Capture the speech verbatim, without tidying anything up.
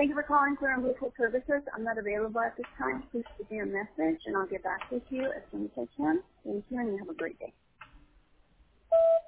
Thank you for calling Clear and Bluefoot Services. I'm not available at this time. Please leave me a message, and I'll get back with you as soon as I can. Thank you, and you have a great day.